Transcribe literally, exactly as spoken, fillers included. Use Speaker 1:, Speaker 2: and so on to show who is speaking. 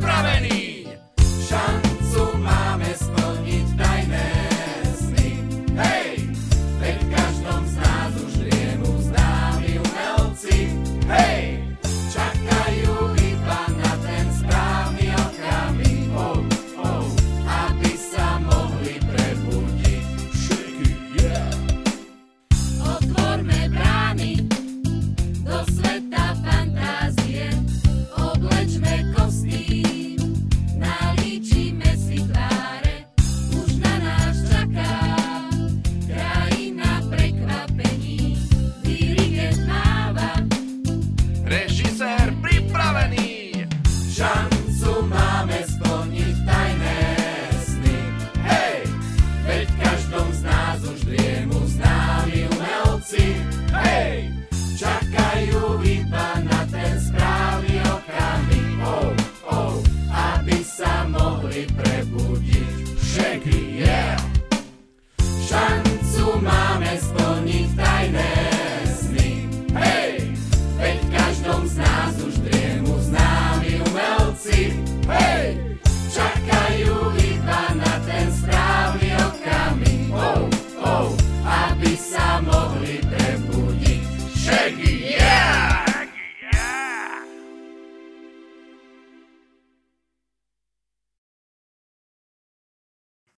Speaker 1: pripravení. Šancu máme splniť tajné sny. Hej, veď v každom z nás už driemu známi umelci. Hej, čakajú iba na ten správny okamih, oh, oh, aby sa mohli prebudiť. Shaky, yeah. Otvorme brány do sveta fantázie, oblečme kostým, nalíčime si tváre, už na nás čaká krajina prekvapení. Dirigent máva, režisér pripravený. Šancu máme splniť tajné sny. Hej, veď v každom z nás už driemu známi umelci. Hej, čakajú iba na ten správny okamih, oh, oh, aby sa mohli pre